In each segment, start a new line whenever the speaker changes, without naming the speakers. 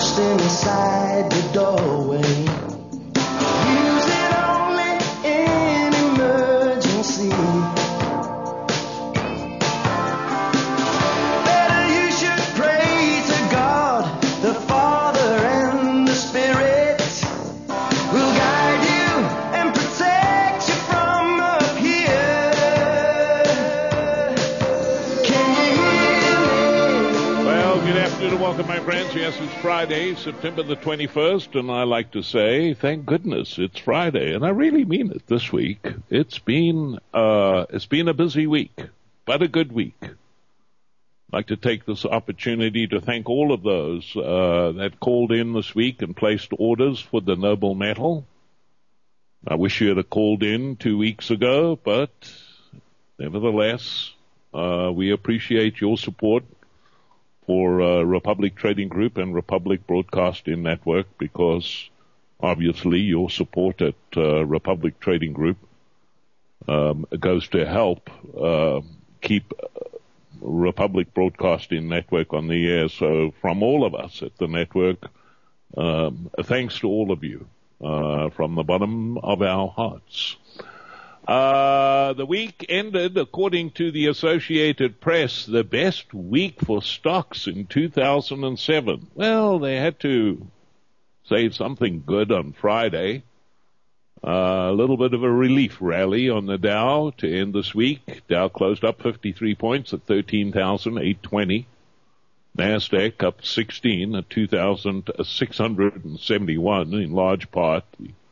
just inside the doorway. Use it only in emergency. Better you should pray to God, the Father and the Spirit will guide you and protect you from up here. Can you hear me?
Well, good afternoon and welcome, my friends. Yes, it's Friday, September the 21st, and I like to say, thank goodness it's Friday, and I really mean it this week. It's been a busy week, but a good week. I'd like to take this opportunity to thank all of those that called in this week and placed orders for the Noble Metal. I wish you had called in 2 weeks ago, but nevertheless, we appreciate your support for Republic Trading Group and Republic Broadcasting Network, because obviously your support at Republic Trading Group goes to help keep Republic Broadcasting Network on the air. So from all of us at the network, thanks to all of you from the bottom of our hearts. The week ended, according to the Associated Press, the best week for stocks in 2007. Well, they had to say something good on Friday. A little bit of a relief rally on the Dow to end this week. Dow closed up 53 points at 13,820. NASDAQ up 16 at 2,671, in large part.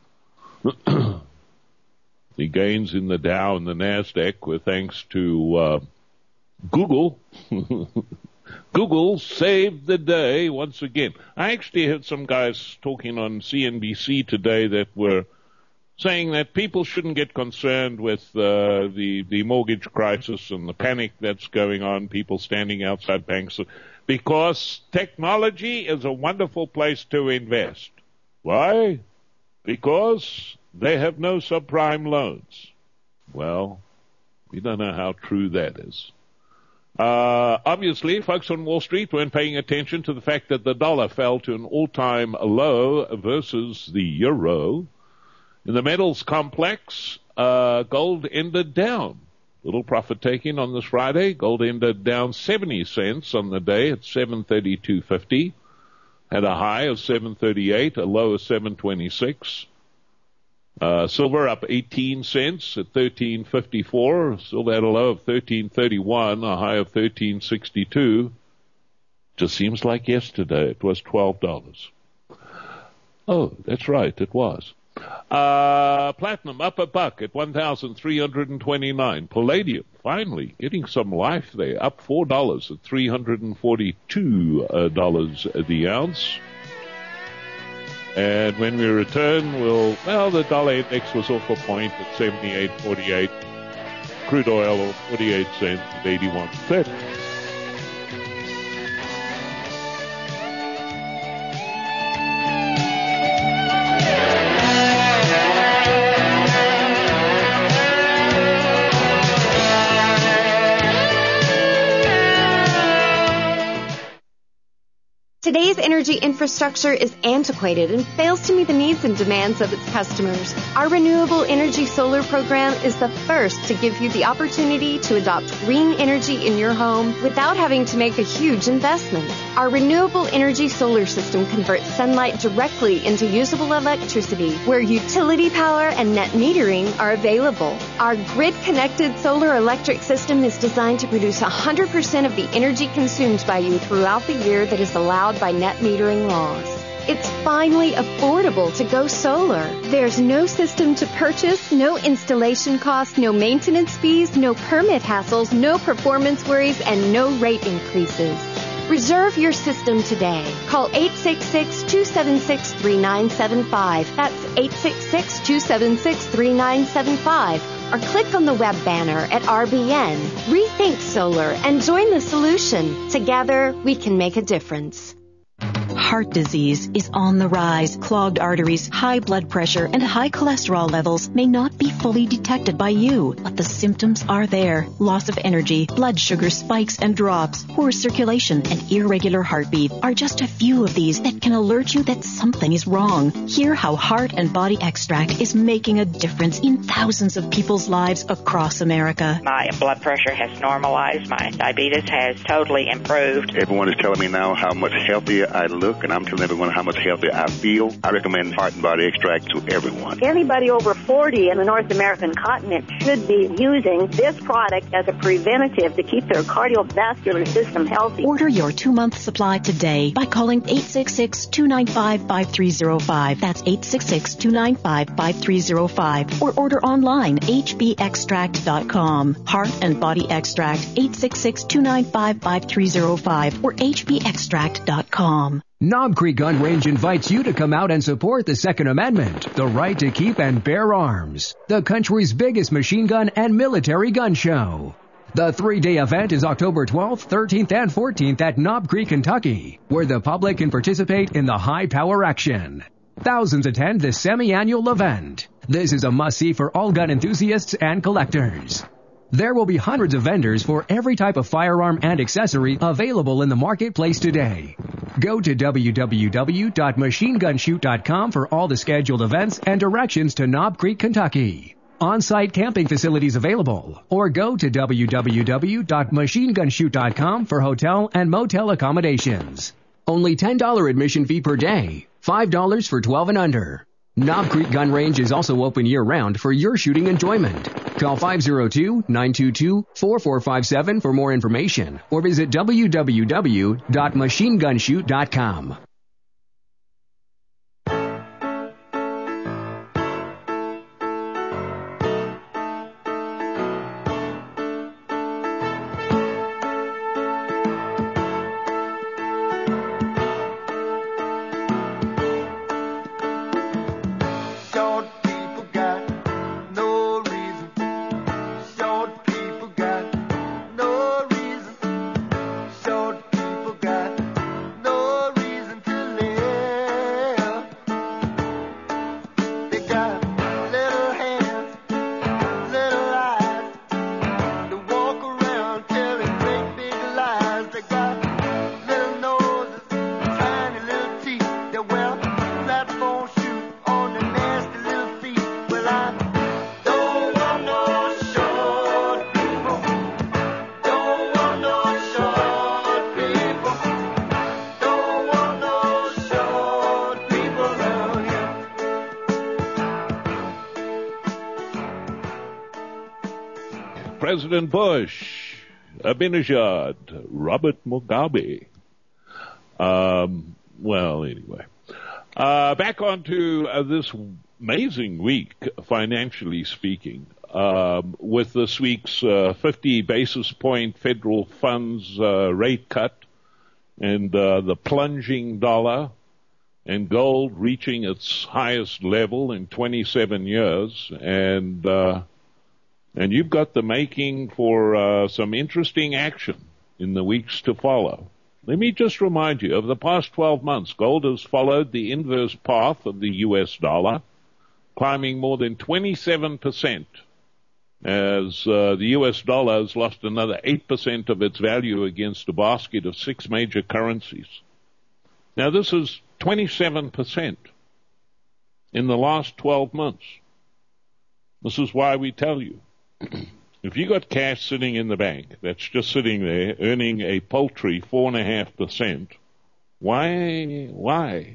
The gains in the Dow and the NASDAQ were thanks to Google. Google saved the day once again. I actually heard some guys talking on CNBC today that were saying that people shouldn't get concerned with the mortgage crisis and the panic that's going on, people standing outside banks, because technology is a wonderful place to invest. Why? Because they have no subprime loans. Well, we don't know how true that is. Obviously, folks on Wall Street weren't paying attention to the fact that the dollar fell to an all-time low versus the euro. In the metals complex, gold ended down. Little profit taking on this Friday. Gold ended down 70 cents on the day at 732.50. Had a high of 738, a low of 726. Silver up 18 cents at 13.54. Silver had a low of 13.31, a high of 13.62. Just seems like yesterday it was $12. Oh, that's right, it was. Platinum up $1 at 1,329. Palladium finally getting some life there, up $4 at $342 the ounce. And when we return, the dollar index was off a point at 78.48. Crude oil 48 cents at 81.30.
Today's energy infrastructure is antiquated and fails to meet the needs and demands of its customers. Our Renewable Energy Solar program is the first to give you the opportunity to adopt green energy in your home without having to make a huge investment. Our Renewable Energy Solar system converts sunlight directly into usable electricity, where utility power and net metering are available. Our grid-connected solar electric system is designed to produce 100% of the energy consumed by you throughout the year that is allowed by net metering laws. It's finally affordable to go solar. There's no system to purchase, no installation costs, no maintenance fees, no permit hassles, no performance worries, and no rate increases. Reserve your system today. Call 866-276-3975. That's 866-276-3975. Or click on the web banner at RBN. Rethink solar and join the solution. Together, we can make a difference.
heart disease is on the rise. Clogged arteries, high blood pressure, and high cholesterol levels may not be fully detected by you, but the symptoms are there. Loss of energy, blood sugar spikes and drops, poor circulation, and irregular heartbeat are just a few of these that can alert you that something is wrong. Hear how Heart and Body Extract is making a difference in thousands of people's lives across America.
My blood pressure has normalized. My diabetes has totally improved.
Everyone is telling me now how much healthier I look, and I'm telling everyone how much healthier I feel. I recommend Heart and Body Extract to everyone.
Anybody over 40 in the North American continent should be using this product as a preventative to keep their cardiovascular system healthy.
Order your 2-month supply today by calling 866-295-5305. That's 866-295-5305. Or order online, hbextract.com. Heart and Body Extract, 866-295-5305 or hbextract.com.
Knob Creek Gun Range invites you to come out and support the Second Amendment, the right to keep and bear arms, the country's biggest machine gun and military gun show. The 3-day event is October 12th, 13th, and 14th at Knob Creek, Kentucky, where the public can participate in the high-power action. Thousands attend this semi-annual event. This is a must-see for all gun enthusiasts and collectors. There will be hundreds of vendors for every type of firearm and accessory available in the marketplace today. Go to www.machinegunshoot.com for all the scheduled events and directions to Knob Creek, Kentucky. On-site camping facilities available, or go to www.machinegunshoot.com for hotel and motel accommodations. Only $10 admission fee per day, $5 for 12 and under. Knob Creek Gun Range is also open year-round for your shooting enjoyment. Call 502-922-4457 for more information, or visit www.machinegunshoot.com.
President Bush, Ahmadinejad, Robert Mugabe. Well, anyway. Back on to this amazing week, financially speaking, with this week's 50 basis point federal funds rate cut and the plunging dollar and gold reaching its highest level in 27 years. And you've got the making for some interesting action in the weeks to follow. Let me just remind you, over the past 12 months, gold has followed the inverse path of the U.S. dollar, climbing more than 27%, as the U.S. dollar has lost another 8% of its value against a basket of 6 major currencies. Now, this is 27% in the last 12 months. This is why we tell you, if you got cash sitting in the bank that's just sitting there earning a paltry 4.5%, why?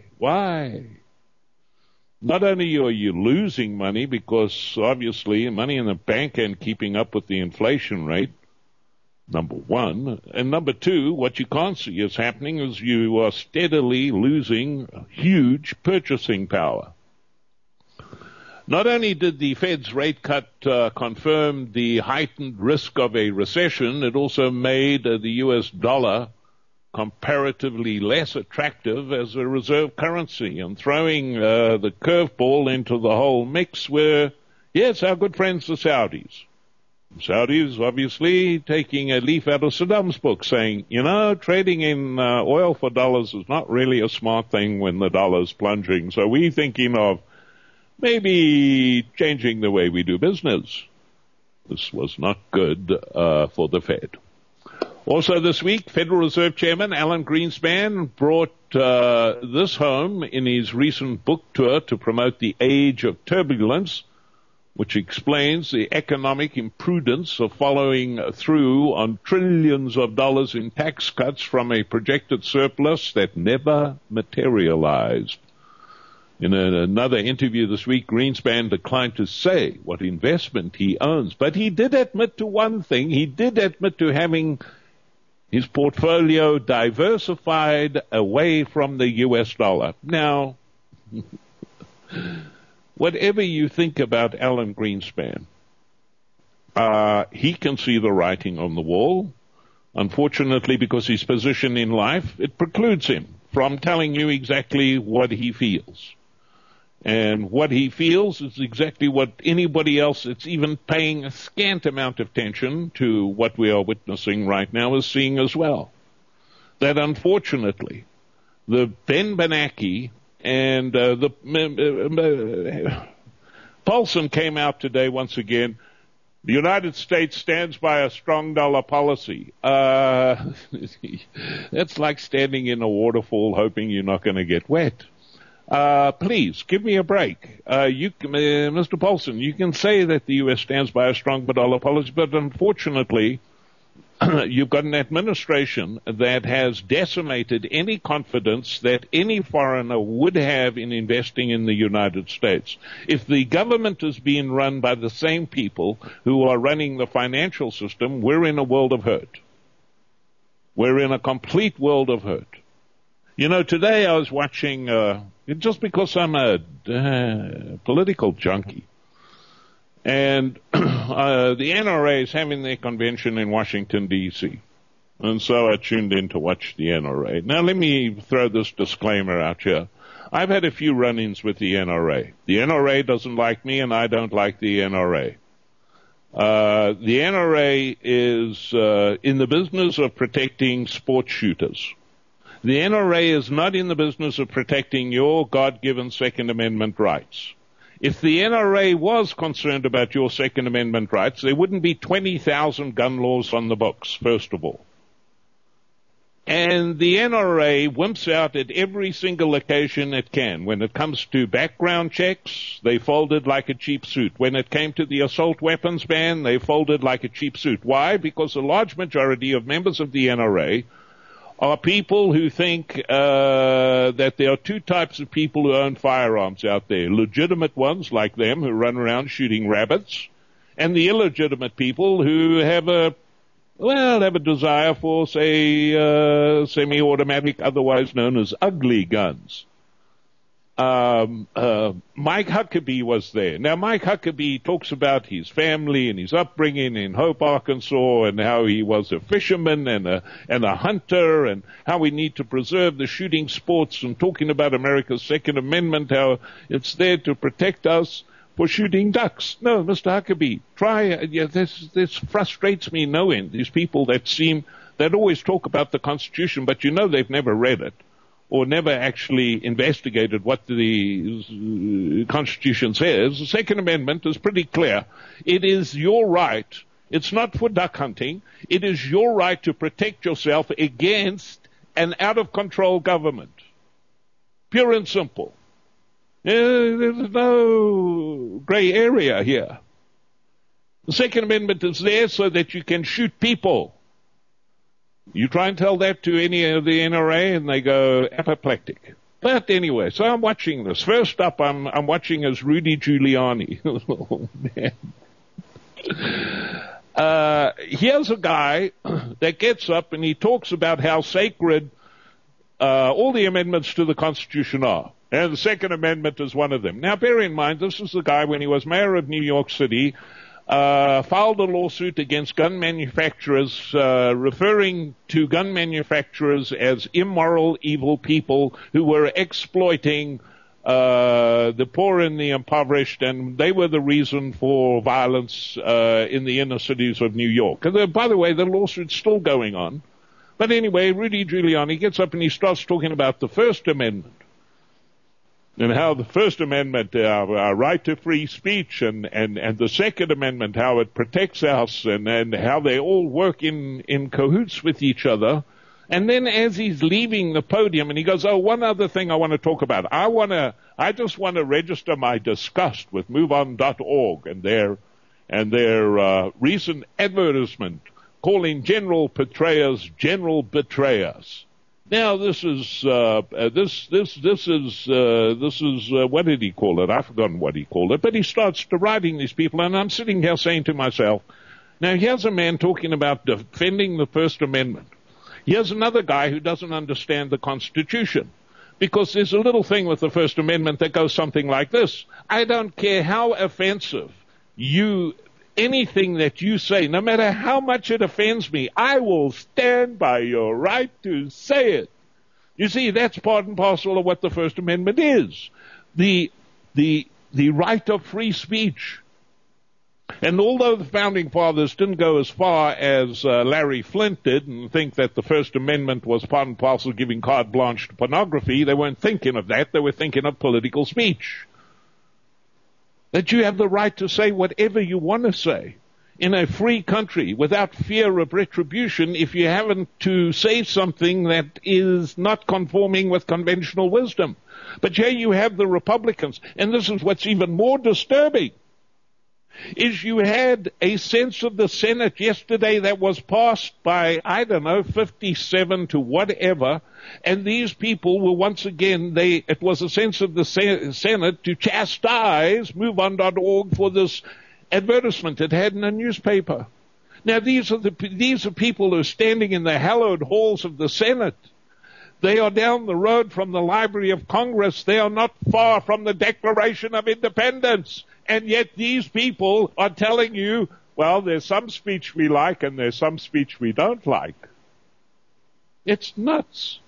Not only are you losing money because obviously money in the bank ain't keeping up with the inflation rate, number one, and number two, what you can't see is happening is you are steadily losing huge purchasing power. Not only did the Fed's rate cut confirm the heightened risk of a recession, it also made the U.S. dollar comparatively less attractive as a reserve currency, and throwing the curveball into the whole mix were, yes, our good friends the Saudis. Saudis obviously taking a leaf out of Saddam's book, saying, trading in oil for dollars is not really a smart thing when the dollar's plunging. So we're thinking of maybe changing the way we do business. This was not good for the Fed. Also this week, Federal Reserve Chairman Alan Greenspan brought this home in his recent book tour to promote The Age of Turbulence, which explains the economic imprudence of following through on trillions of dollars in tax cuts from a projected surplus that never materialized. In another interview this week, Greenspan declined to say what investment he owns, but he did admit to one thing. He did admit to having his portfolio diversified away from the U.S. dollar. Now, whatever you think about Alan Greenspan, he can see the writing on the wall. Unfortunately, because his position in life, it precludes him from telling you exactly what he feels. And what he feels is exactly what anybody else that's even paying a scant amount of attention to what we are witnessing right now is seeing as well. That unfortunately, the Ben Bernanke and Paulson came out today once again. The United States stands by a strong dollar policy. That's like standing in a waterfall hoping you're not going to get wet. Please, give me a break. Mr. Paulson, you can say that the U.S. stands by a strong dollar policy, but unfortunately, you've got an administration that has decimated any confidence that any foreigner would have in investing in the United States. If the government is being run by the same people who are running the financial system, we're in a world of hurt. We're in a complete world of hurt. Today I was watching, just because I'm a political junkie, and the NRA is having their convention in Washington, D.C., and so I tuned in to watch the NRA. Now, let me throw this disclaimer out here. I've had a few run-ins with the NRA. The NRA doesn't like me, and I don't like the NRA. The NRA is in the business of protecting sports shooters. The NRA is not in the business of protecting your God-given Second Amendment rights. If the NRA was concerned about your Second Amendment rights, there wouldn't be 20,000 gun laws on the books, first of all. And the NRA wimps out at every single occasion it can. When it comes to background checks, they folded like a cheap suit. When it came to the assault weapons ban, they folded like a cheap suit. Why? Because a large majority of members of the NRA are people who think that there are two types of people who own firearms out there. Legitimate ones like them who run around shooting rabbits, and the illegitimate people who have a desire for, say, semi-automatic, otherwise known as ugly guns. Mike Huckabee was there. Now, Mike Huckabee talks about his family and his upbringing in Hope, Arkansas, and how he was a fisherman and a hunter, and how we need to preserve the shooting sports, and talking about America's Second Amendment, how it's there to protect us for shooting ducks. No, Mr. Huckabee, this frustrates me no end. These people that always talk about the Constitution, but they've never read it, or never actually investigated what the Constitution says. The Second Amendment is pretty clear. It is your right. It's not for duck hunting. It is your right to protect yourself against an out-of-control government. Pure and simple. There's no gray area here. The Second Amendment is there so that you can shoot people. You try and tell that to any of the NRA and they go apoplectic. But anyway, so I'm watching this. First up, I'm watching as Rudy Giuliani. Oh, man. Here's a guy that gets up and he talks about how sacred all the amendments to the Constitution are. And the Second Amendment is one of them. Now, bear in mind, this is the guy, when he was mayor of New York City, filed a lawsuit against gun manufacturers, referring to gun manufacturers as immoral, evil people who were exploiting the poor and the impoverished, and they were the reason for violence in the inner cities of New York. And by the way, the lawsuit's still going on. But anyway, Rudy Giuliani gets up and he starts talking about the First Amendment and how the First Amendment, our right to free speech, and the Second Amendment, how it protects us, and how they all work in cahoots with each other. And then as he's leaving the podium, and he goes, oh, one other thing I want to talk about. I just want to register my disgust with MoveOn.org and their recent advertisement calling general betrayers general betrayers. Now this is what did he call it? I've forgotten what he called it, but he starts deriding these people, and I'm sitting here saying to myself, now here's a man talking about defending the First Amendment. Here's another guy who doesn't understand the Constitution, because there's a little thing with the First Amendment that goes something like this. I don't care how offensive anything that you say, no matter how much it offends me, I will stand by your right to say it. You see, that's part and parcel of what the First Amendment is. The right of free speech. And although the Founding Fathers didn't go as far as Larry Flint did and think that the First Amendment was part and parcel giving carte blanche to pornography, they weren't thinking of that. They were thinking of political speech. That you have the right to say whatever you want to say in a free country without fear of retribution if you happen to say something that is not conforming with conventional wisdom. But here you have the Republicans, and this is what's even more disturbing, is you had a sense of the Senate yesterday that was passed by, 57 to whatever, and these people were once again, it was a sense of the Senate to chastise MoveOn.org for this advertisement it had in a newspaper. Now these are people who are standing in the hallowed halls of the Senate. They are down the road from the Library of Congress. They are not far from the Declaration of Independence. And yet these people are telling you, well, there's some speech we like and there's some speech we don't like. It's nuts.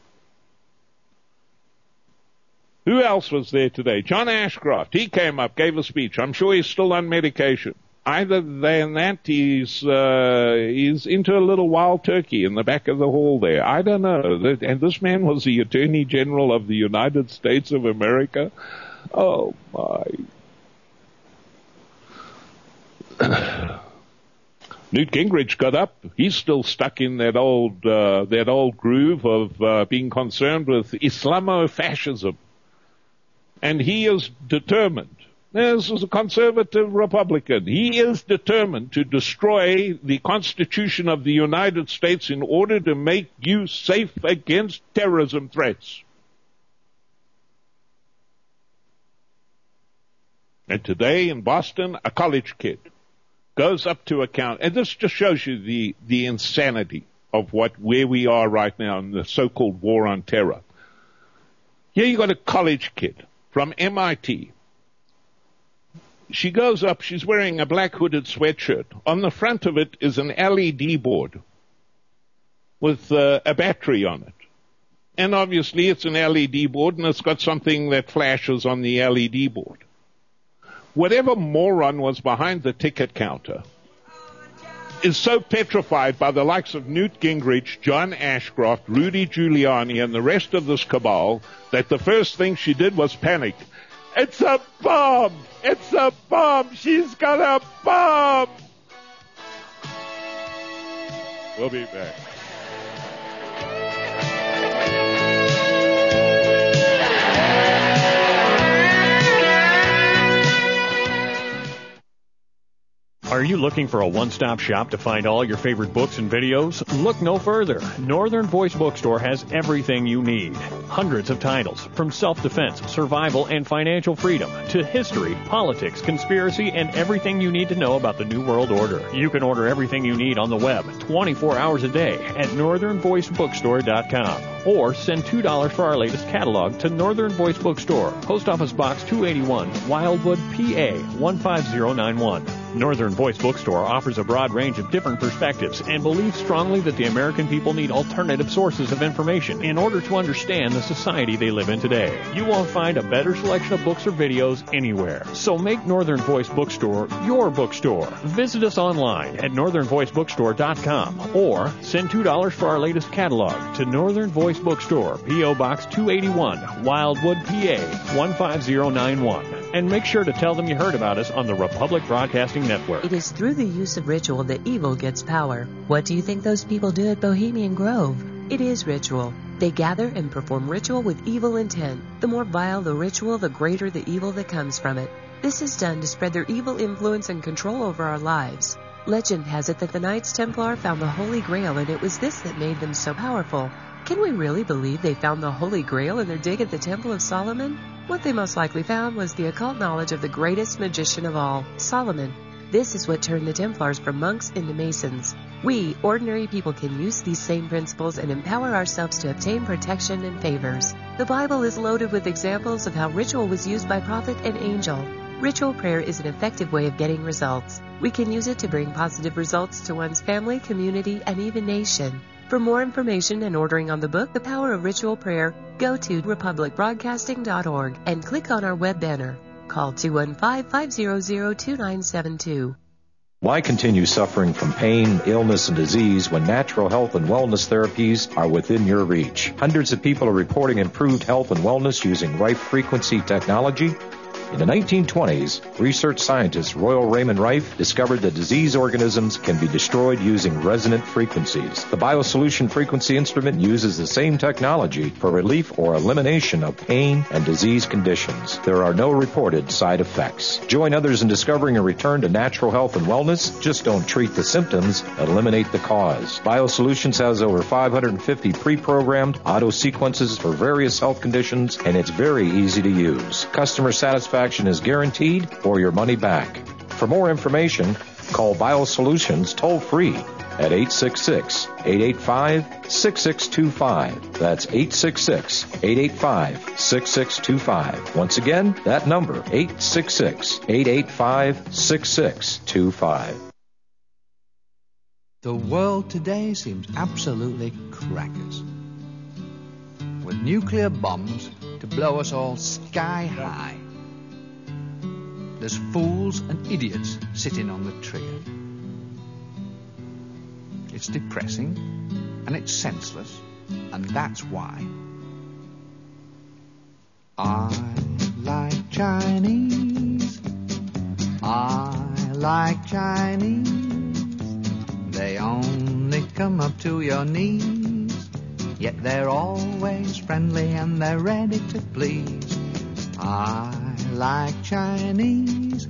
Who else was there today? John Ashcroft. He came up, gave a speech. I'm sure he's still on medication. Either than that, he's into a little wild turkey in the back of the hall there. I don't know. And this man was the Attorney General of the United States of America. Oh, my. Newt Gingrich got up. He's still stuck in that old groove of being concerned with Islamofascism. And he is determined. This is a conservative Republican. He is determined to destroy the Constitution of the United States in order to make you safe against terrorism threats. And today in Boston, a college kid goes up to account, and this just shows you the insanity of where we are right now in the so-called war on terror. Here you got a college kid from MIT. She goes up, she's wearing a black hooded sweatshirt. On the front of it is an LED board with a battery on it. And obviously it's an LED board and it's got something that flashes on the LED board. Whatever moron was behind the ticket counter is so petrified by the likes of Newt Gingrich, John Ashcroft, Rudy Giuliani, and the rest of this cabal that the first thing she did was panic. It's a bomb! It's a bomb! She's got a bomb! We'll be back.
Are you looking for a one-stop shop to find all your favorite books and videos? Look no further. Northern Voice Bookstore has everything you need. Hundreds of titles, from self-defense, survival, and financial freedom, to history, politics, conspiracy, and everything you need to know about the New World Order. You can order everything you need on the web 24 hours a day at northernvoicebookstore.com. Or send $2 for our latest catalog to Northern Voice Bookstore, Post Office Box 281, Wildwood, PA 15091. Northern Voice Bookstore offers a broad range of different perspectives and believes strongly that the American people need alternative sources of information in order to understand the society they live in today. You won't find a better selection of books or videos anywhere. So make Northern Voice Bookstore your bookstore. Visit us online at northernvoicebookstore.com or send $2 for our latest catalog to Northern Voice Bookstore, P.O. Box 281, Wildwood, PA 15091. And make sure to tell them you heard about us on the Republic Broadcasting Network.
It is through the use of ritual that evil gets power. What do you think those people do at Bohemian Grove? It is ritual. They gather and perform ritual with evil intent. The more vile the ritual, the greater the evil that comes from it. This is done to spread their evil influence and control over our lives. Legend has it that the Knights Templar found the Holy Grail, and it was this that made them so powerful. Can we really believe they found the Holy Grail in their dig at the Temple of Solomon? What they most likely found was the occult knowledge of the greatest magician of all, Solomon. This is what turned the Templars from monks into Masons. We, ordinary people, can use these same principles and empower ourselves to obtain protection and favors. The Bible is loaded with examples of how ritual was used by prophet and angel. Ritual prayer is an effective way of getting results. We can use it to bring positive results to one's family, community, and even nation. For more information and ordering on the book, The Power of Ritual Prayer, go to republicbroadcasting.org and click on our web banner. Call 215-500-2972.
Why continue suffering from pain, illness, and disease when natural health and wellness therapies are within your reach? Hundreds of people are reporting improved health and wellness using Rife frequency technology. In the 1920s, research scientist Royal Raymond Rife discovered that disease organisms can be destroyed using resonant frequencies. The BioSolution frequency instrument uses the same technology for relief or elimination of pain and disease conditions. There are no reported side effects. Join others in discovering a return to natural health and wellness. Just don't treat the symptoms, eliminate the cause. BioSolutions has over 550 pre-programmed auto sequences for various health conditions, and it's very easy to use. Customer satisfaction is guaranteed or your money back. For more information, call BioSolutions toll-free at 866-885-6625. That's 866-885-6625. Once again, that number, 866-885-6625.
The world today seems absolutely crackers. With nuclear bombs to blow us all sky high. There's fools and idiots sitting on the trigger. It's depressing and it's senseless, and that's why I like Chinese. I like Chinese. They only come up to your knees, yet they're always friendly and they're ready to please. I like Chinese.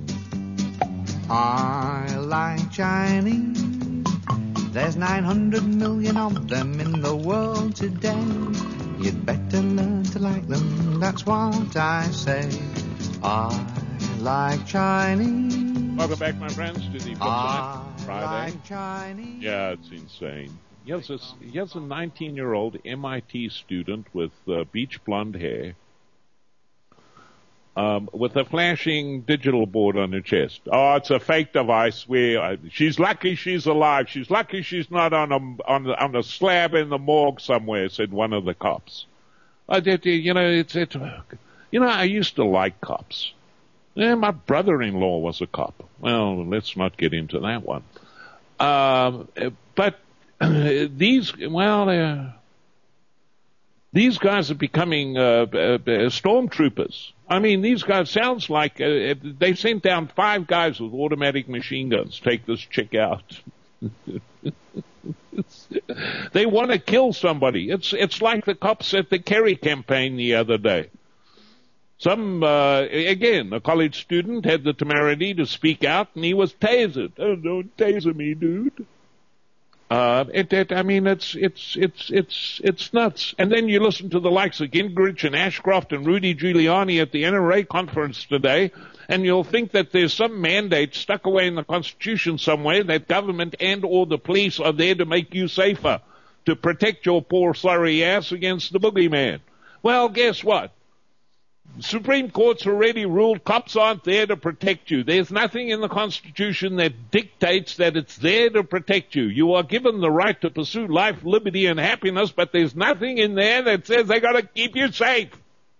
I like Chinese. There's 900 million of them in the world today. You'd better learn to like them, that's what I say. I like Chinese.
Welcome back, my friends, to the Bookline Friday.
Like Chinese.
Yeah, it's insane. Here's a 19-year-old MIT student with beach blonde hair, with a flashing digital board on her chest. Oh, it's a fake device. She's lucky she's alive. She's lucky she's not on a slab in the morgue somewhere, said one of the cops. I used to like cops. Yeah, my brother-in-law was a cop. Well, let's not get into that one. But these guys are becoming stormtroopers. I mean, these guys sounds like they sent down 5 guys with automatic machine guns. Take this chick out. They want to kill somebody. It's like the cops at the Kerry campaign the other day. A college student had the temerity to speak out, and he was tasered. Oh, don't taser me, dude. It's nuts. And then you listen to the likes of Gingrich and Ashcroft and Rudy Giuliani at the NRA conference today, and you'll think that there's some mandate stuck away in the Constitution somewhere that government and or the police are there to make you safer, to protect your poor sorry ass against the boogeyman. Well, guess what? Supreme Court's already ruled cops aren't there to protect you. There's nothing in the Constitution that dictates that it's there to protect you. You are given the right to pursue life, liberty, and happiness, but there's nothing in there that says they got to keep you safe.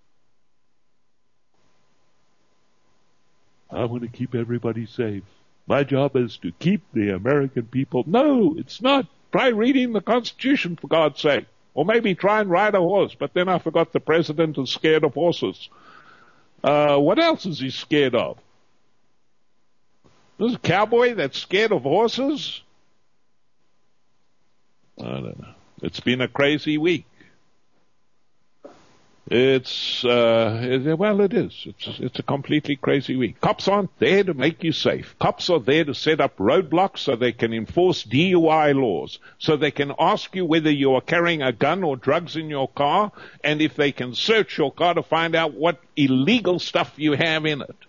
I want to keep everybody safe. My job is to keep the American people. No, it's not. Try reading the Constitution, for God's sake. Or maybe try and ride a horse. But then I forgot the president is scared of horses. What else is he scared of? This cowboy that's scared of horses? I don't know. It's been a crazy week. It is. It's a completely crazy week. Cops aren't there to make you safe. Cops are there to set up roadblocks so they can enforce DUI laws, so they can ask you whether you are carrying a gun or drugs in your car, and if they can search your car to find out what illegal stuff you have in it.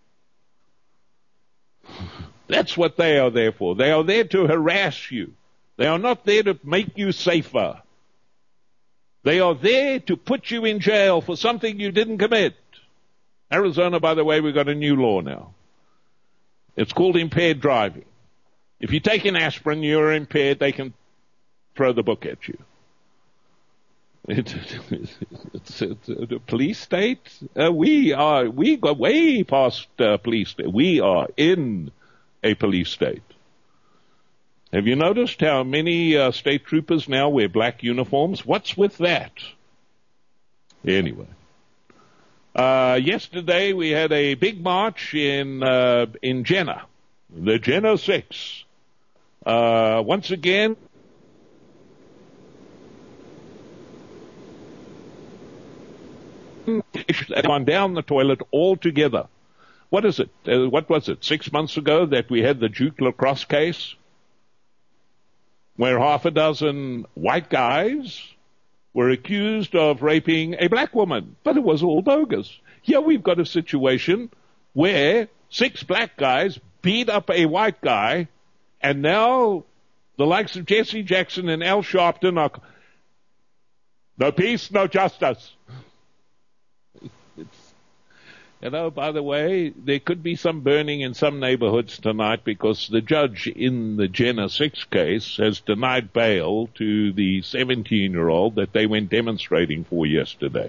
That's what they are there for. They are there to harass you. They are not there to make you safer. They are there to put you in jail for something you didn't commit. Arizona, by the way, we've got a new law now. It's called impaired driving. If you take an aspirin, you're impaired, they can throw the book at you. It's a police state. We got way past police state. We are in a police state. Have you noticed how many state troopers now wear black uniforms? What's with that? Anyway. Yesterday we had a big march in Jenna, the Jenna 6. Once again, gone down the toilet altogether. What is it? What was it? 6 months ago that we had the Duke lacrosse case, where half a dozen white guys were accused of raping a black woman, but it was all bogus. Here we've got a situation where 6 black guys beat up a white guy, and now the likes of Jesse Jackson and Al Sharpton are no peace, no justice. By the way, there could be some burning in some neighborhoods tonight because the judge in the Jenna 6 case has denied bail to the 17-year-old that they went demonstrating for yesterday.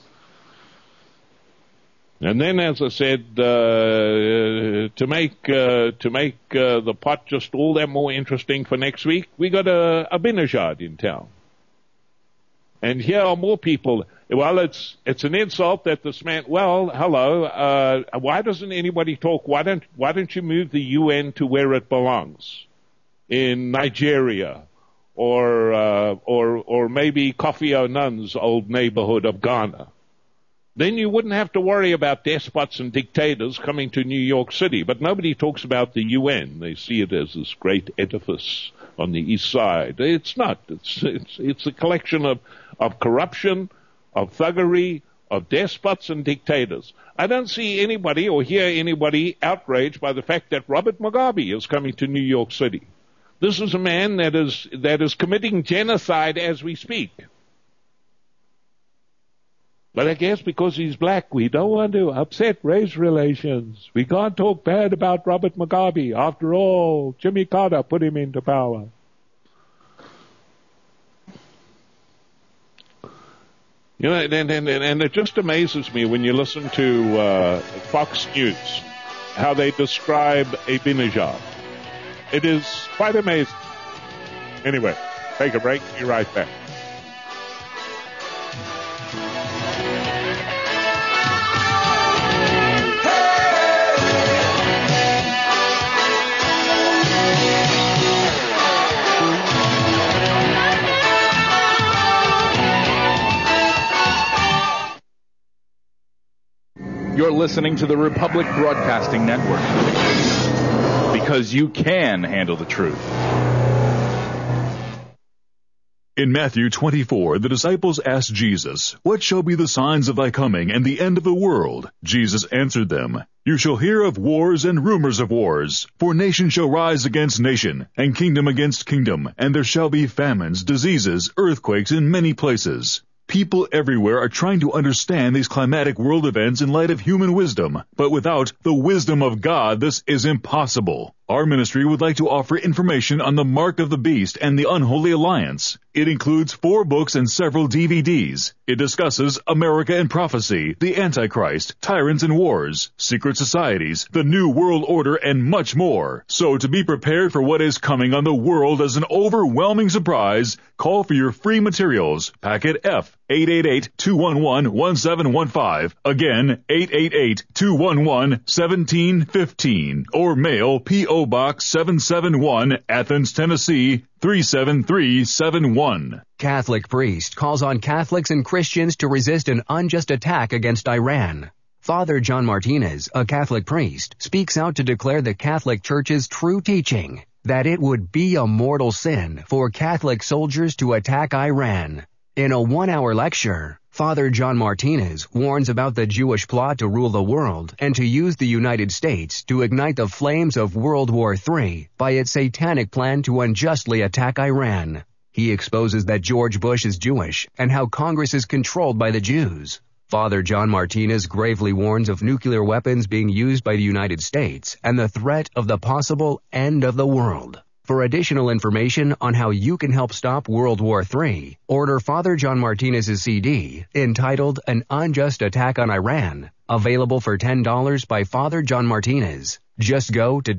And then, as I said, to make the pot just all that more interesting for next week, we got a Abinajad in town. And here are more people. Well, it's an insult that this man, well, hello, why doesn't anybody talk? Why don't you move the UN to where it belongs? In Nigeria, or maybe Kofi Annan's old neighborhood of Ghana. Then you wouldn't have to worry about despots and dictators coming to New York City. But nobody talks about the UN. They see it as this great edifice on the east side. It's not. It's a collection of corruption, of thuggery, of despots and dictators. I don't see anybody or hear anybody outraged by the fact that Robert Mugabe is coming to New York City. This is a man that is committing genocide as we speak. But I guess because he's black, we don't want to upset race relations. We can't talk bad about Robert Mugabe. After all, Jimmy Carter put him into power. You know, and it just amazes me when you listen to Fox News, how they describe Abinajad. It is quite amazing. Anyway, take a break. Be right back.
You're listening to the Republic Broadcasting Network, because you can handle the truth.
In Matthew 24, the disciples asked Jesus, "What shall be the signs of thy coming and the end of the world?" Jesus answered them, "You shall hear of wars and rumors of wars, for nation shall rise against nation, and kingdom against kingdom, and there shall be famines, diseases, earthquakes in many places. People everywhere are trying to understand these climatic world events in light of human wisdom, but without the wisdom of God, this is impossible. Our ministry would like to offer information on the Mark of the Beast and the Unholy Alliance. It includes 4 books and several DVDs. It discusses America and prophecy, the Antichrist, tyrants and wars, secret societies, the New World Order, and much more. So to be prepared for what is coming on the world as an overwhelming surprise, call for your free materials. Packet F, 888-211-1715. Again, 888-211-1715. Or mail P.O. Box 771, Athens, Tennessee, 37371.
Catholic priest calls on Catholics and Christians to resist an unjust attack against Iran. Father John Martinez, a Catholic priest, speaks out to declare the Catholic Church's true teaching that it would be a mortal sin for Catholic soldiers to attack Iran. In a 1-hour lecture, Father John Martinez warns about the Jewish plot to rule the world and to use the United States to ignite the flames of World War III by its satanic plan to unjustly attack Iran. He exposes that George Bush is Jewish and how Congress is controlled by the Jews. Father John Martinez gravely warns of nuclear weapons being used by the United States and the threat of the possible end of the world. For additional information on how you can help stop World War III, order Father John Martinez's CD entitled An Unjust Attack on Iran, available for $10 by Father John Martinez. Just go to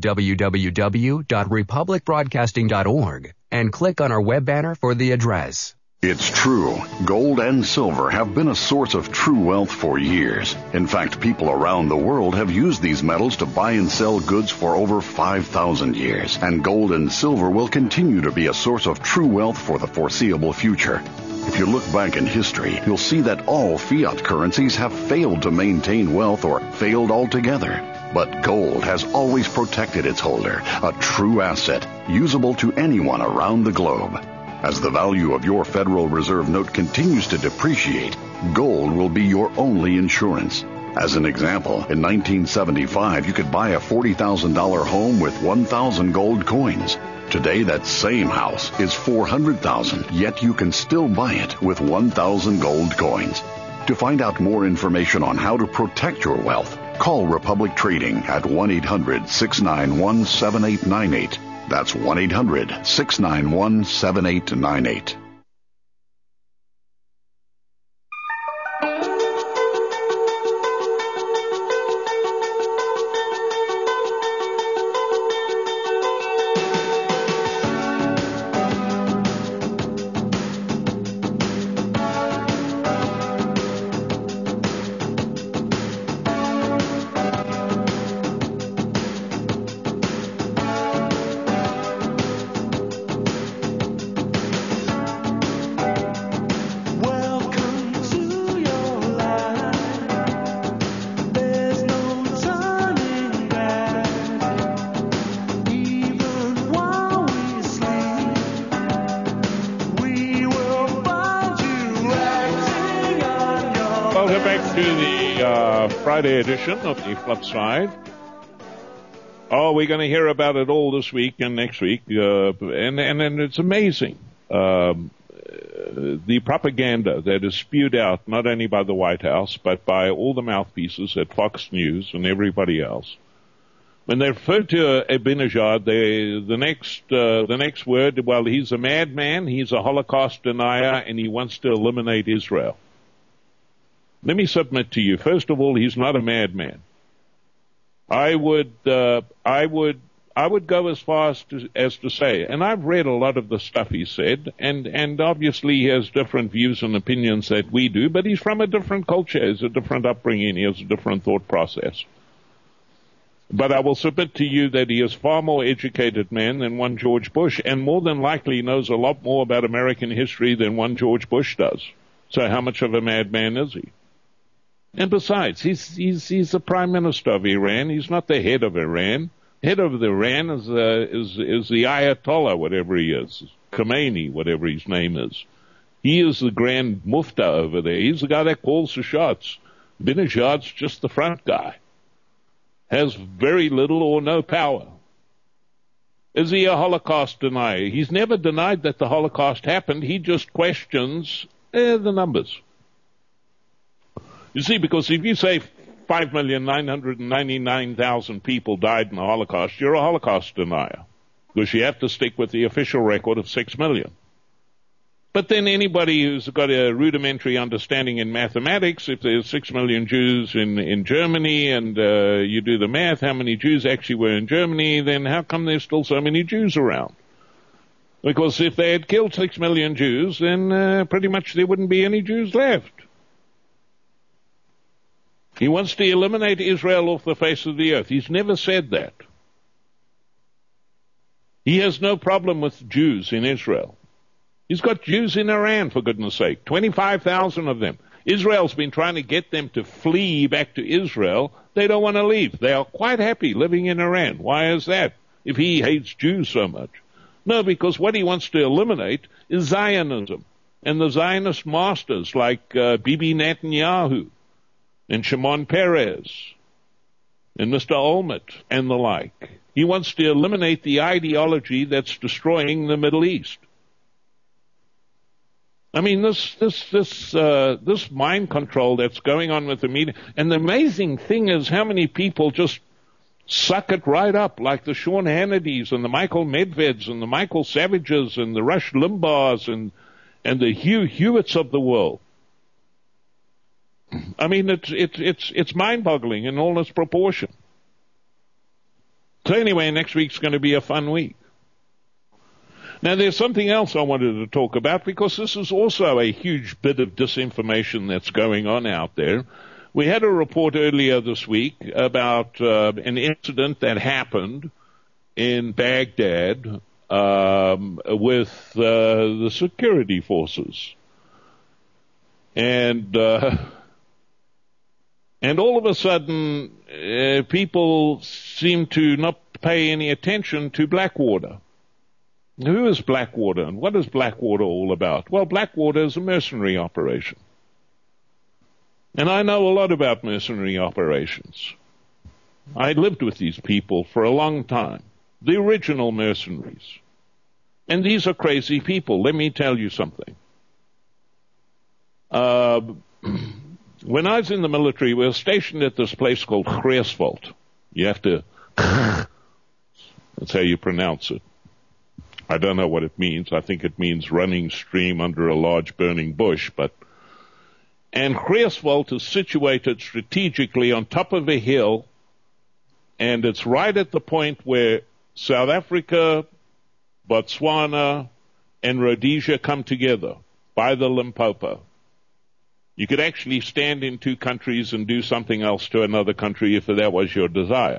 www.republicbroadcasting.org and click on our web banner for the address.
It's true. Gold and silver have been a source of true wealth for years. In fact, people around the world have used these metals to buy and sell goods for over 5,000 years. And gold and silver will continue to be a source of true wealth for the foreseeable future. If you look back in history, you'll see that all fiat currencies have failed to maintain wealth or failed altogether. But gold has always protected its holder, a true asset, usable to anyone around the globe. As the value of your Federal Reserve note continues to depreciate, gold will be your only insurance. As an example, in 1975, you could buy a $40,000 home with 1,000 gold coins. Today, that same house is $400,000, yet you can still buy it with 1,000 gold coins. To find out more information on how to protect your wealth, call Republic Trading at 1-800-691-7898. That's 1-800-691-7898.
Friday edition of the Flip Side. Oh, we're going to hear about it all this week and next week, and it's amazing. The propaganda that is spewed out not only by the White House but by all the mouthpieces at Fox News and everybody else. When they refer to Ahmadinejad, the next word, well, he's a madman, he's a Holocaust denier, and he wants to eliminate Israel. Let me submit to you, first of all, he's not a madman. I would go as far as to say, and I've read a lot of the stuff he said, and obviously he has different views and opinions that we do, but he's from a different culture, he has a different upbringing, he has a different thought process. But I will submit to you that he is far more educated man than one George Bush, and more than likely knows a lot more about American history than one George Bush does. So how much of a madman is he? And besides, he's the prime minister of Iran. He's not the head of Iran. Head of Iran is the Ayatollah, whatever he is, Khomeini, whatever his name is. He is the grand mufta over there. He's the guy that calls the shots. Ahmadinejad's just the front guy. Has very little or no power. Is he a Holocaust denier? He's never denied that the Holocaust happened. He just questions the numbers. You see, because if you say 5,999,000 people died in the Holocaust, you're a Holocaust denier, because you have to stick with the official record of 6 million. But then anybody who's got a rudimentary understanding in mathematics, if there's 6 million Jews in Germany and you do the math, how many Jews actually were in Germany, then how come there's still so many Jews around? Because if they had killed 6 million Jews, then pretty much there wouldn't be any Jews left. He wants to eliminate Israel off the face of the earth. He's never said that. He has no problem with Jews in Israel. He's got Jews in Iran, for goodness sake, 25,000 of them. Israel's been trying to get them to flee back to Israel. They don't want to leave. They are quite happy living in Iran. Why is that, if he hates Jews so much? No, because what he wants to eliminate is Zionism and the Zionist masters like Bibi Netanyahu and Shimon Peres and Mr. Olmert and the like. He wants to eliminate the ideology that's destroying the Middle East. I mean, this mind control that's going on with the media, and the amazing thing is how many people just suck it right up, like the Sean Hannitys and the Michael Medveds and the Michael Savages and the Rush Limbaughs and the Hugh Hewitts of the world. I mean, it's mind-boggling in all its proportion. So anyway, next week's going to be a fun week. Now, there's something else I wanted to talk about, because this is also a huge bit of disinformation that's going on out there. We had a report earlier this week about an incident that happened in Baghdad with the security forces. And all of a sudden, people seem to not pay any attention to Blackwater. Who is Blackwater, and what is Blackwater all about? Well, Blackwater is a mercenary operation. And I know a lot about mercenary operations. I lived with these people for a long time, the original mercenaries. And these are crazy people. Let me tell you something. When I was in the military, we were stationed at this place called Greifswald. You have to, that's how you pronounce it. I don't know what it means. I think it means running stream under a large burning bush. And Greifswald is situated strategically on top of a hill, and it's right at the point where South Africa, Botswana, and Rhodesia come together by the Limpopo. You could actually stand in two countries and do something else to another country if that was your desire.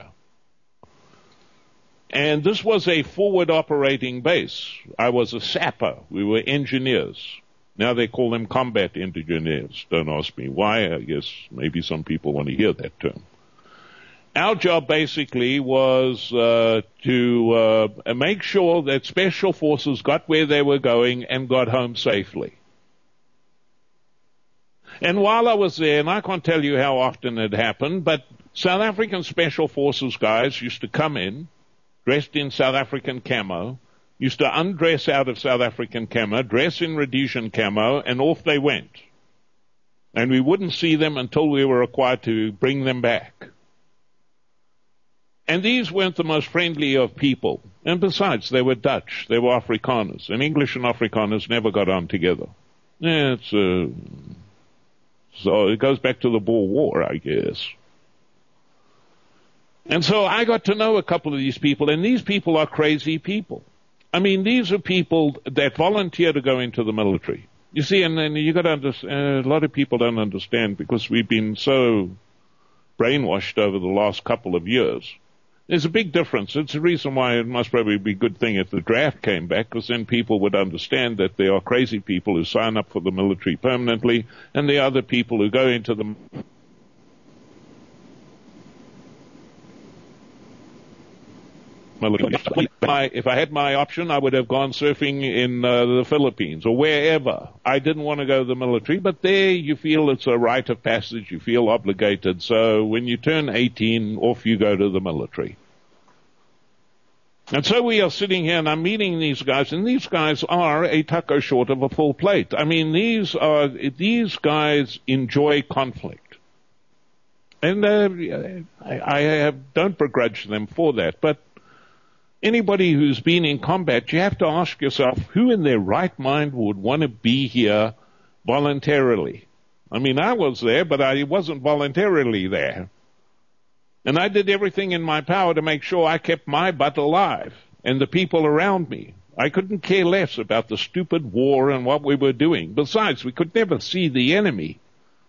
And this was a forward operating base. I was a sapper. We were engineers. Now they call them combat engineers. Don't ask me why. I guess maybe some people want to hear that term. Our job basically was to make sure that special forces got where they were going and got home safely. And while I was there, and I can't tell you how often it happened, but South African Special Forces guys used to come in, dressed in South African camo, used to undress out of South African camo, dress in Rhodesian camo, and off they went. And we wouldn't see them until we were required to bring them back. And these weren't the most friendly of people. And besides, they were Dutch, they were Afrikaners, and English and Afrikaners never got on together. Yeah, so it goes back to the Boer War, I guess. And so I got to know a couple of these people, and these people are crazy people. I mean, these are people that volunteer to go into the military. You see, and then you got to understand, a lot of people don't understand because we've been so brainwashed over the last couple of years. There's a big difference. It's the reason why it must probably be a good thing if the draft came back, because then people would understand that there are crazy people who sign up for the military permanently, and there are other people who go into the military. If I had my option, I would have gone surfing in the Philippines or wherever. I didn't want to go to the military, but there you feel it's a rite of passage. You feel obligated. So when you turn 18, off you go to the military. And so we are sitting here, and I'm meeting these guys, and these guys are a taco short of a full plate. I mean, these guys enjoy conflict. And I don't begrudge them for that. But anybody who's been in combat, you have to ask yourself, who in their right mind would want to be here voluntarily? I mean, I was there, but I wasn't voluntarily there. And I did everything in my power to make sure I kept my butt alive and the people around me. I couldn't care less about the stupid war and what we were doing. Besides, we could never see the enemy,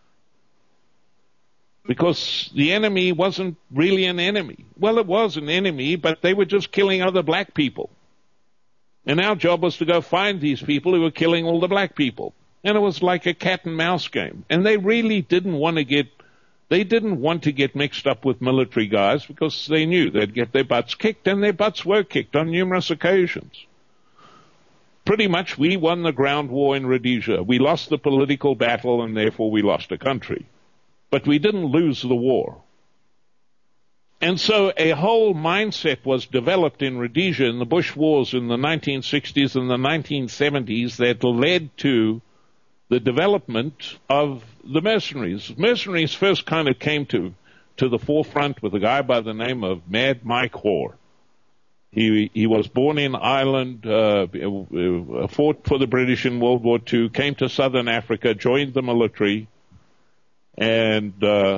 because the enemy wasn't really an enemy. Well, it was an enemy, but they were just killing other black people. And our job was to go find these people who were killing all the black people. And it was like a cat and mouse game. And they really didn't want to get mixed up with military guys, because they knew they'd get their butts kicked, and their butts were kicked on numerous occasions. Pretty much we won the ground war in Rhodesia. We lost the political battle, and therefore we lost a country. But we didn't lose the war. And so a whole mindset was developed in Rhodesia in the Bush Wars in the 1960s and the 1970s that led to the development of the mercenaries. Mercenaries first kind of came to the forefront with a guy by the name of Mad Mike Hoare. He was born in Ireland, fought for the British in World War II, came to Southern Africa, joined the military, and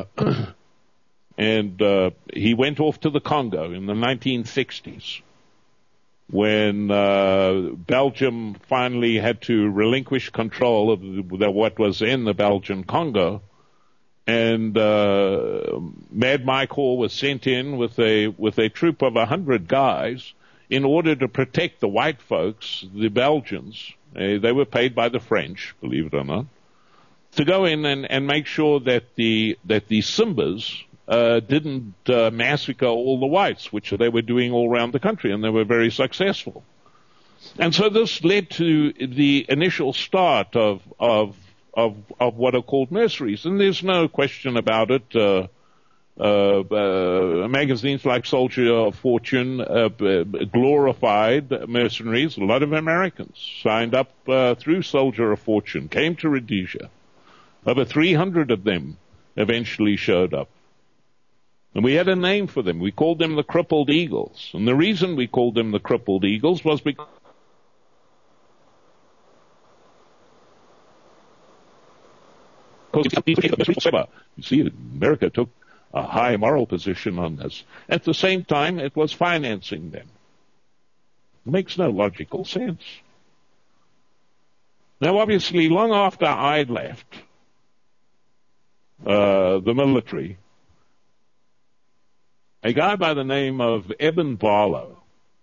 he went off to the Congo in the 1960s when Belgium finally had to relinquish control of what was in the Belgian Congo. And Mad Mike Hoare was sent in with a troop of 100 guys in order to protect the white folks, the Belgians. They were paid by the French, believe it or not, to go in and make sure that the Simbas didn't massacre all the whites, which they were doing all around the country, and they were very successful. And so this led to the initial start of what are called mercenaries. And there's no question about it. Magazines like Soldier of Fortune glorified mercenaries. A lot of Americans signed up through Soldier of Fortune, came to Rhodesia. Over 300 of them eventually showed up. And we had a name for them. We called them the Crippled Eagles. And the reason we called them the Crippled Eagles was because you see, America took a high moral position on this. At the same time, it was financing them. It makes no logical sense. Now, obviously, long after I'd left the military, a guy by the name of Eben Barlow,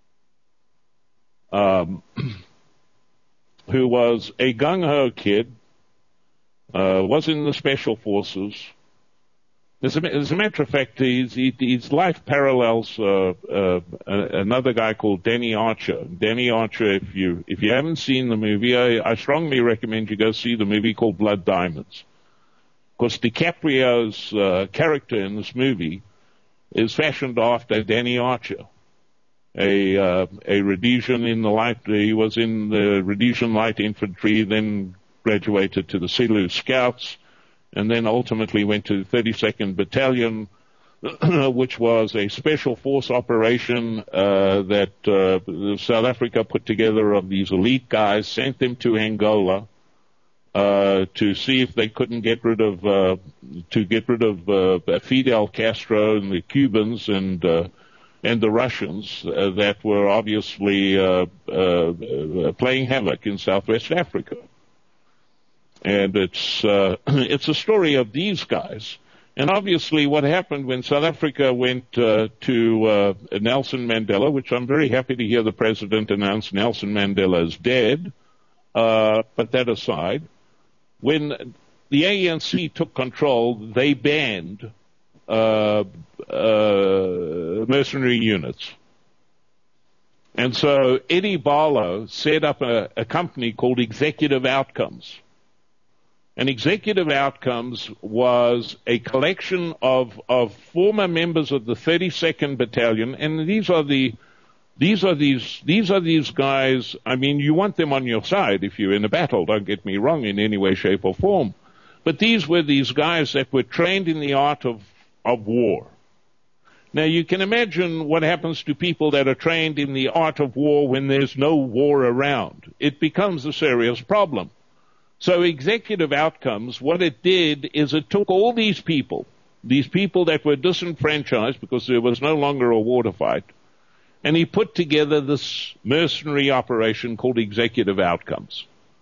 who was a gung-ho kid, was in the Special Forces. As a matter of fact, his life parallels another guy called Danny Archer. Danny Archer, if you haven't seen the movie, I strongly recommend you go see the movie called Blood Diamonds. Because DiCaprio's character in this movie is fashioned after Danny Archer, a Rhodesian in the light. He was in the Rhodesian Light Infantry, then graduated to the Selous Scouts, and then ultimately went to the 32nd Battalion, which was a special force operation that South Africa put together of these elite guys, sent them to Angola to see if they couldn't get rid of Fidel Castro and the Cubans and the Russians that were obviously playing havoc in Southwest Africa. And it's a story of these guys. And obviously what happened when South Africa went to Nelson Mandela, which I'm very happy to hear the president announce Nelson Mandela is dead, but that aside, when the ANC took control, they banned mercenary units. And so Eddie Barlow set up a company called Executive Outcomes. And Executive Outcomes was a collection of former members of the 32nd Battalion, and these are these guys. I mean, you want them on your side if you're in a battle. Don't get me wrong in any way, shape, or form. But these were these guys that were trained in the art of war. Now, you can imagine what happens to people that are trained in the art of war when there's no war around. It becomes a serious problem. So Executive Outcomes, what it did is it took all these people that were disenfranchised because there was no longer a war to fight, and he put together this mercenary operation called Executive Outcomes.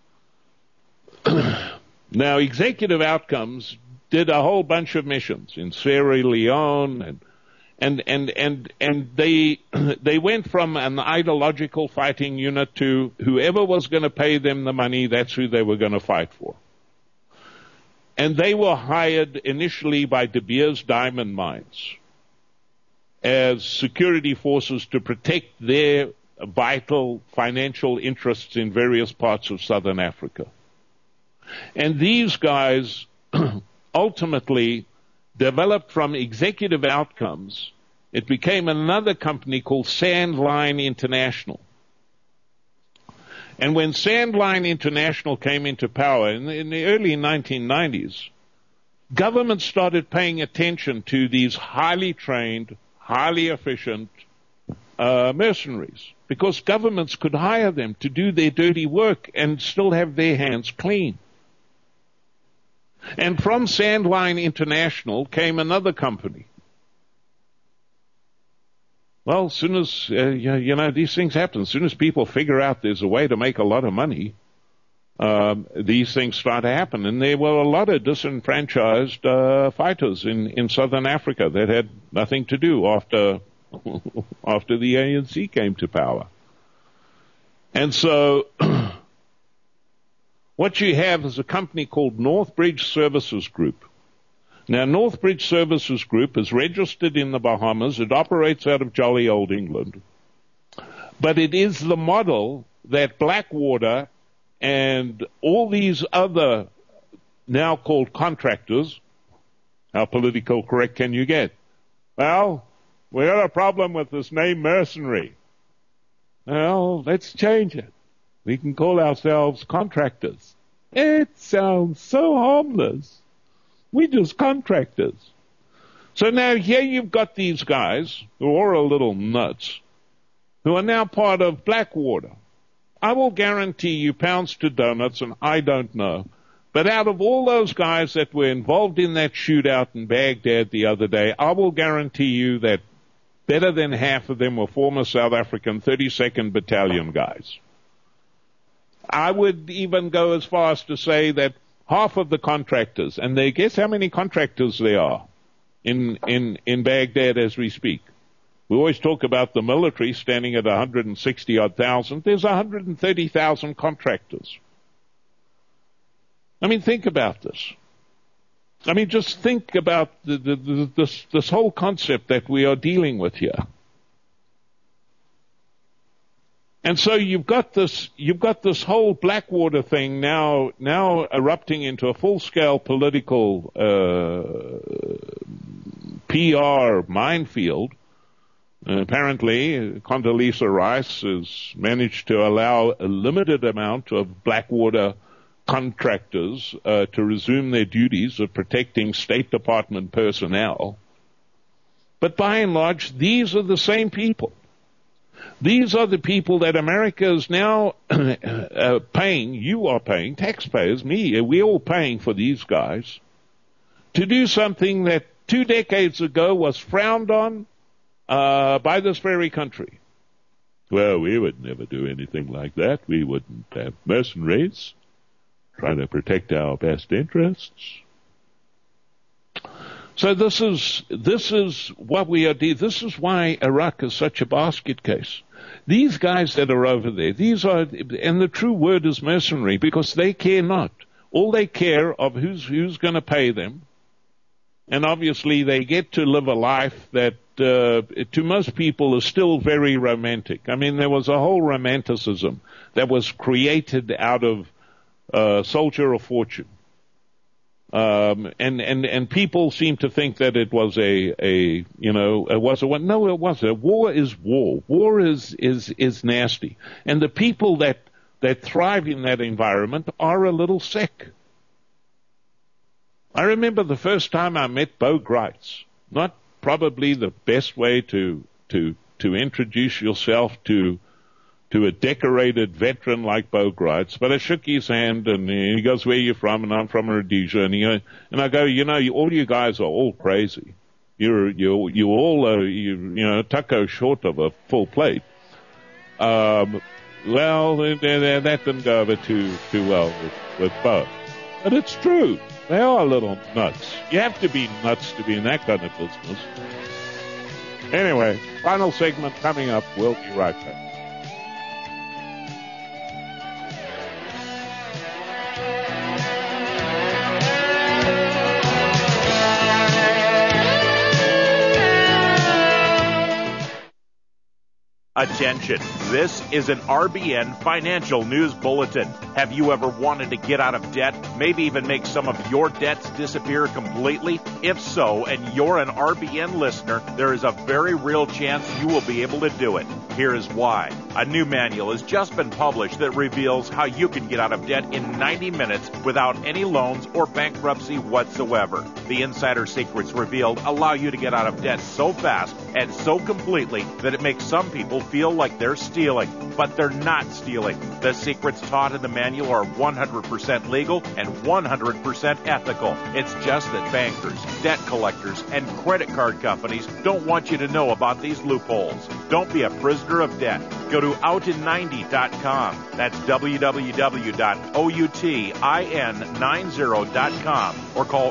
Now, Executive Outcomes did a whole bunch of missions in Sierra Leone, and they went from an ideological fighting unit to whoever was going to pay them the money, that's who they were going to fight for. And they were hired initially by De Beers Diamond Mines as security forces to protect their vital financial interests in various parts of southern Africa. And these guys ultimately developed from Executive Outcomes. It became another company called Sandline International. And when Sandline International came into power in the early 1990s, governments started paying attention to these highly trained, highly efficient mercenaries, because governments could hire them to do their dirty work and still have their hands clean. And from Sandline International came another company. Well, as soon as, these things happen. As soon as people figure out there's a way to make a lot of money, these things start to happen. And there were a lot of disenfranchised fighters in southern Africa that had nothing to do after the ANC came to power. And so what you have is a company called Northbridge Services Group. Now, Northbridge Services Group is registered in the Bahamas. It operates out of jolly old England. But it is the model that Blackwater and all these other now called contractors, how political correct can you get? Well, we got a problem with this name mercenary. Well, let's change it. We can call ourselves contractors. It sounds so harmless. We're just contractors. So now here you've got these guys who are a little nuts, who are now part of Blackwater. I will guarantee you, pounds to donuts, and I don't know, but out of all those guys that were involved in that shootout in Baghdad the other day, I will guarantee you that better than half of them were former South African 32nd Battalion guys. I would even go as far as to say that half of the contractors, and they guess how many contractors there are in Baghdad as we speak. We always talk about the military standing at 160-odd thousand. There's 130,000 contractors. I mean, think about this. I mean, just think about this whole concept that we are dealing with here. And so you've got this whole Blackwater thing now erupting into a full-scale political PR minefield. Apparently, Condoleezza Rice has managed to allow a limited amount of Blackwater contractors to resume their duties of protecting State Department personnel. But by and large, these are the same people. These are the people that America is now paying, you are paying, taxpayers, me, we're all paying for these guys to do something that 2 decades ago was frowned on by this very country. Well, we would never do anything like that. We wouldn't have mercenaries trying to protect our best interests. So this is what we are doing. This is why Iraq is such a basket case. These guys that are over there, and the true word is mercenary, because they care not. All they care of who's going to pay them. And obviously they get to live a life that to most people is still very romantic. I mean, there was a whole romanticism that was created out of Soldier of Fortune. And people seem to think that it was it was a one. No, it wasn't. War is war. War is nasty. And the people that thrive in that environment are a little sick. I remember the first time I met Bo Greitz. not probably the best way to introduce yourself to a decorated veteran like Bogarts, but I shook his hand, and he goes, "Where are you from?" And I'm from Rhodesia, and I go, all you guys are all crazy. You all taco short of a full plate. Well, that didn't go over too well with Bo. But it's true. They are a little nuts. You have to be nuts to be in that kind of business. Anyway, final segment coming up. We'll be right back.
Attention, this is an RBN financial news bulletin. Have you ever wanted to get out of debt, maybe even make some of your debts disappear completely? If so, and you're an RBN listener, there is a very real chance you will be able to do it. Here is why. A new manual has just been published that reveals how you can get out of debt in 90 minutes without any loans or bankruptcy whatsoever. The insider secrets revealed allow you to get out of debt so fast and so completely that it makes some people feel like they're stealing, but they're not stealing. The secrets taught in the manual are 100% legal and 100% ethical. It's just that bankers, debt collectors, and credit card companies don't want you to know about these loopholes. Don't be a prisoner of debt. Go to outin90.com. That's www.outin90.com or call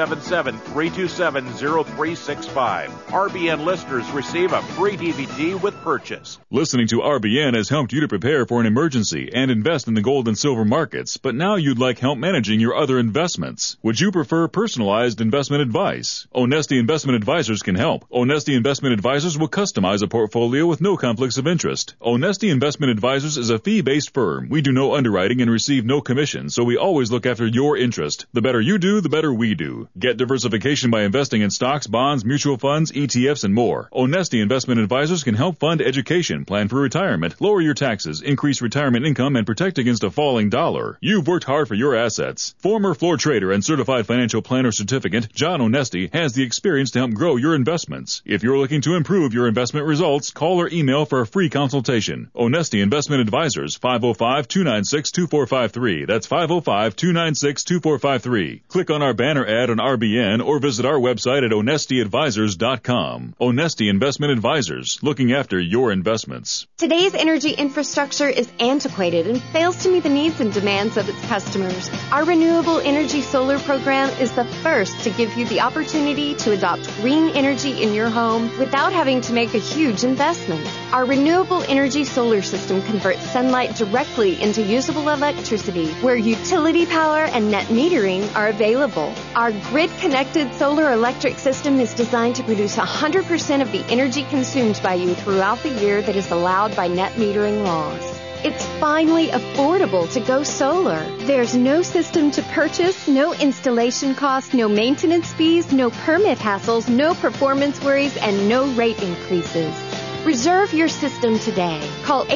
877-327-0365. RBN listeners receive a free DVD with purchase.
Listening to RBN has helped you to prepare for an emergency and invest in the gold and silver markets, but now you'd like help managing your other investments. Would you prefer personalized investment advice? Onesti Investment Advisors can help. Onesti Investment Advisors will customize a portfolio with no conflicts of interest. Onesti Investment Advisors is a fee-based firm. We do no underwriting and receive no commission, so we always look after your interest. The better you do, the better we do. Get diversification by investing in stocks, bonds, mutual funds, ETFs, and more. Onesti Investment Advisors can help fund education, plan for retirement, lower your taxes, increase retirement income, and protect against a falling dollar. You've worked hard for your assets. Former floor trader and certified financial planner certificate, John Onesti, has the experience to help grow your investments. If you're looking to improve your investment results, call or email for a free consultation. Onesti Investment Advisors, 505-296-2453. That's 505-296-2453. Click on our banner ad on RBN or visit our website at onestiadvisors.com. Onesti Investment Advisors, looking after your investments.
Today's energy infrastructure is antiquated and fails to meet the needs and demands of its customers. Our Renewable Energy Solar program is the first to give you the opportunity to adopt green energy in your home without having to make a huge investment. Our Renewable Energy Solar system converts sunlight directly into usable electricity where utility power and net metering are available. Our grid-connected solar electric system is designed to produce 100% of the energy consumed by you throughout the year that is allowed by net metering laws. It's finally affordable to go solar. There's no system to purchase, no installation costs, no maintenance fees, no permit hassles, no performance worries, and no rate increases. Reserve your system today. Call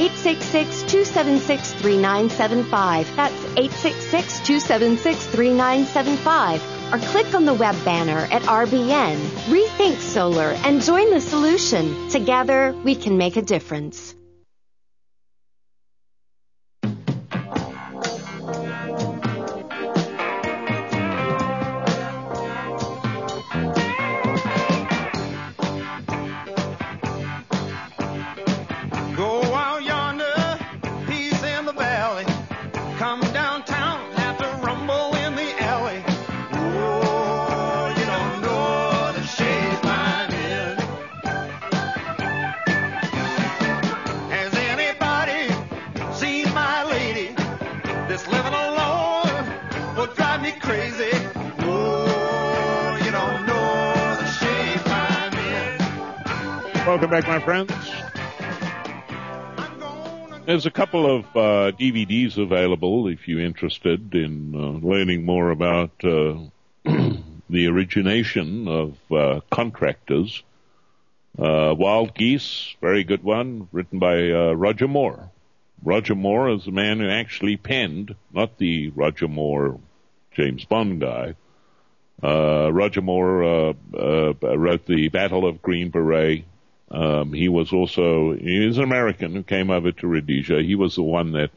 866-276-3975. That's 866-276-3975. Or click on the web banner at RBN. Rethink solar and join the solution. Together, we can make a difference.
Welcome back, my friends. There's a couple of DVDs available if you're interested in learning more about the origination of contractors. Wild Geese, very good one, written by Roger Moore. Roger Moore is the man who actually penned, not the Roger Moore James Bond guy, Roger Moore wrote The Battle of Green Beret. He was an American who came over to Rhodesia. He was the one that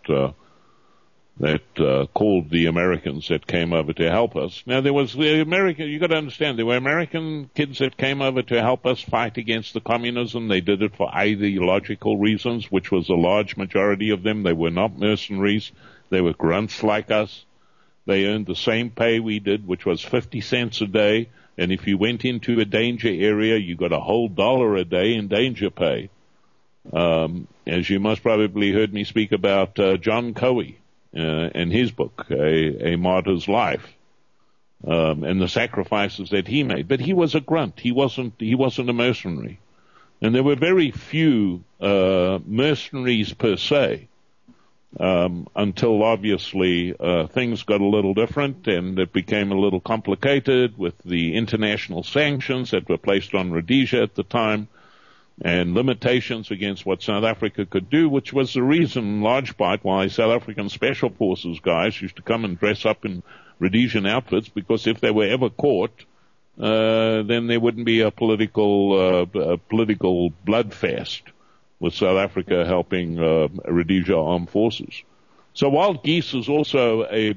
called the Americans that came over to help us. Now, there was the American, you got to understand, there were American kids that came over to help us fight against the communism. They did it for ideological reasons, which was a large majority of them. They were not mercenaries. They were grunts like us. They earned the same pay we did, which was 50 cents a day. And if you went into a danger area, you got a whole $1 a day in danger pay. As you most probably heard me speak about John Cowie and his book, A Martyr's Life, and the sacrifices that he made. But he was a grunt. He wasn't a mercenary. And there were very few mercenaries per se. Until obviously things got a little different and it became a little complicated with the international sanctions that were placed on Rhodesia at the time and limitations against what South Africa could do, which was the reason, in large part, why South African Special Forces guys used to come and dress up in Rhodesian outfits, because if they were ever caught, then there wouldn't be a political bloodfest with South Africa helping Rhodesia Armed Forces. So Wild Geese is also a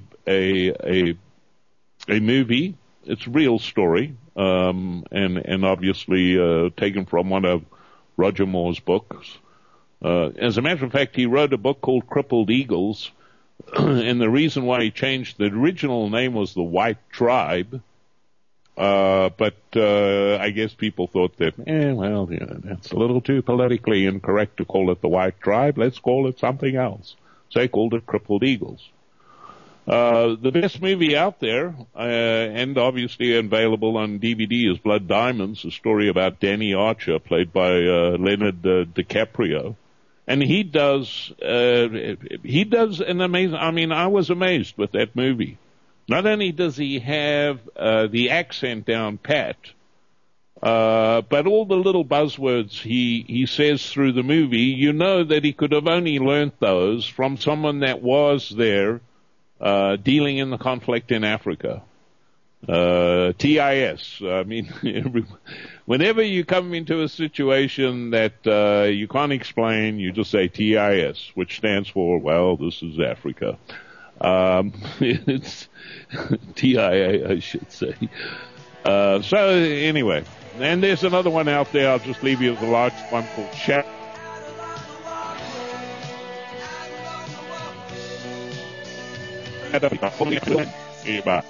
movie. It's a real story, and obviously taken from one of Roger Moore's books. As a matter of fact, he wrote a book called Crippled Eagles, and the reason why he changed, the original name was The White Tribe, but I guess people thought that, that's a little too politically incorrect to call it the White Tribe. Let's call it something else. So they called it Crippled Eagles. The best movie out there, and obviously available on DVD, is Blood Diamonds, a story about Danny Archer, played by Leonard DiCaprio. And he does an amazing, I was amazed with that movie. Not only does he have the accent down pat, but all the little buzzwords he says through the movie, you know that he could have only learnt those from someone that was there dealing in the conflict in Africa. TIS. Whenever you come into a situation that you can't explain, you just say TIS, which stands for, well, this is Africa. It's TIA, I should say. So anyway, and there's another one out there. I'll just leave you with a large one called Chat. Bye.